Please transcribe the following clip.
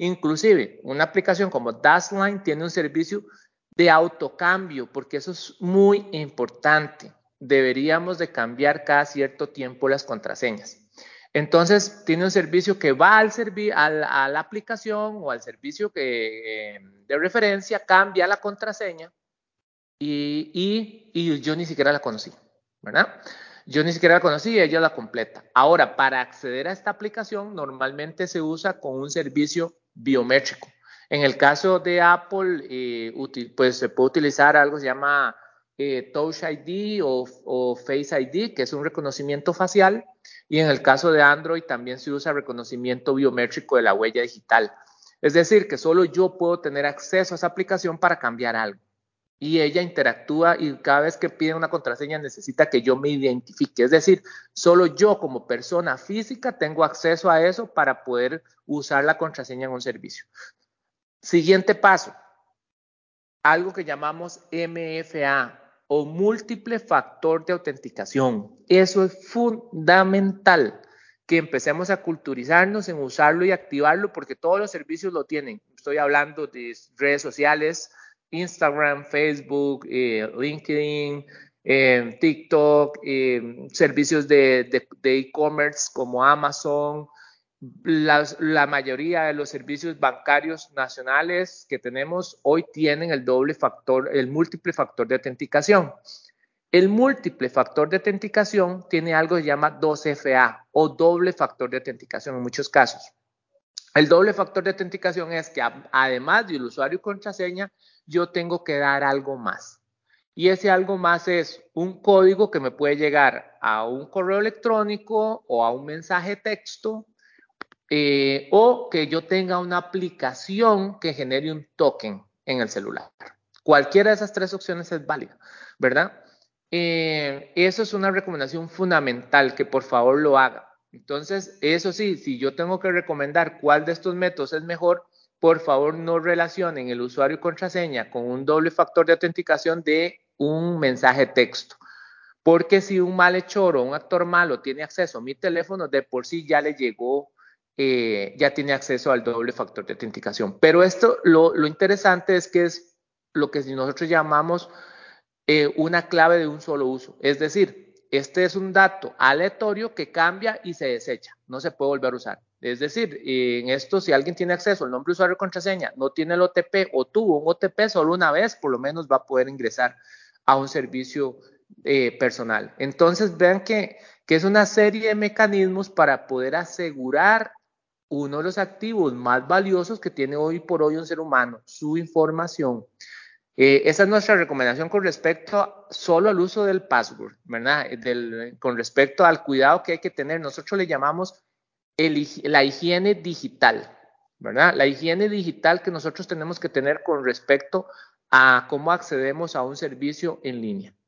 Inclusive, una aplicación como Dashlane tiene un servicio de autocambio, porque eso es muy importante. Deberíamos de cambiar cada cierto tiempo las contraseñas. Entonces, tiene un servicio que va a la aplicación o al servicio de referencia, cambia la contraseña y yo ni siquiera la conocí, ¿verdad? Yo ni siquiera la conocí y ella la completa. Ahora, para acceder a esta aplicación, normalmente se usa con un servicio biométrico. En el caso de Apple, pues se puede utilizar algo que se llama Touch ID o Face ID, que es un reconocimiento facial. Y en el caso de Android también se usa reconocimiento biométrico de la huella digital. Es decir, que solo yo puedo tener acceso a esa aplicación para cambiar algo. Y ella interactúa y cada vez que pide una contraseña necesita que yo me identifique. Es decir, solo yo como persona física tengo acceso a eso para poder usar la contraseña en un servicio. Siguiente paso, algo que llamamos MFA o múltiple factor de autenticación. Eso es fundamental, que empecemos a culturizarnos en usarlo y activarlo porque todos los servicios lo tienen. Estoy hablando de redes sociales, Instagram, Facebook, LinkedIn, TikTok, servicios de e-commerce como Amazon. La mayoría de los servicios bancarios nacionales que tenemos hoy tienen el doble factor, el múltiple factor de autenticación. El múltiple factor de autenticación tiene algo que se llama 2FA o doble factor de autenticación en muchos casos. El doble factor de autenticación es que además del usuario y contraseña, yo tengo que dar algo más. Y ese algo más es un código que me puede llegar a un correo electrónico o a un mensaje texto, o que yo tenga una aplicación que genere un token en el celular. Cualquiera de esas tres opciones es válida, ¿verdad? Eso es una recomendación fundamental, que por favor lo haga. Entonces, eso sí, si yo tengo que recomendar cuál de estos métodos es mejor, por favor no relacionen el usuario y contraseña con un doble factor de autenticación de un mensaje texto. Porque si un malhechor o un actor malo tiene acceso a mi teléfono, de por sí ya le llegó, ya tiene acceso al doble factor de autenticación. Pero esto, lo interesante es que es lo que nosotros llamamos una clave de un solo uso. Es decir, este es un dato aleatorio que cambia y se desecha. No se puede volver a usar. Es decir, en esto, si alguien tiene acceso al nombre, usuario y contraseña, no tiene el OTP o tuvo un OTP solo una vez, por lo menos va a poder ingresar a un servicio personal. Entonces, vean que es una serie de mecanismos para poder asegurar uno de los activos más valiosos que tiene hoy por hoy un ser humano, su información. Esa es nuestra recomendación con respecto solo al uso del password, ¿verdad? Con respecto al cuidado que hay que tener. Nosotros le llamamos la higiene digital, ¿verdad? La higiene digital que nosotros tenemos que tener con respecto a cómo accedemos a un servicio en línea.